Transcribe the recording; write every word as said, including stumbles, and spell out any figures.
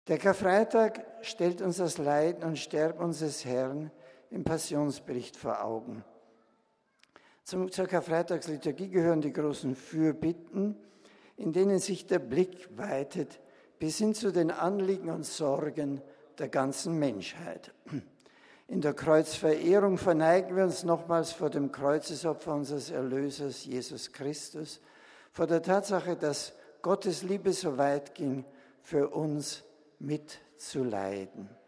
Der Karfreitag stellt uns das Leiden und Sterben unseres Herrn im Passionsbericht vor Augen. Zum, zur Karfreitagsliturgie gehören die großen Fürbitten, in denen sich der Blick weitet bis hin zu den Anliegen und Sorgen der ganzen Menschheit. In der Kreuzverehrung verneigen wir uns nochmals vor dem Kreuzesopfer unseres Erlösers Jesus Christus, vor der Tatsache, dass Gottes Liebe so weit ging, für uns mitzuleiden.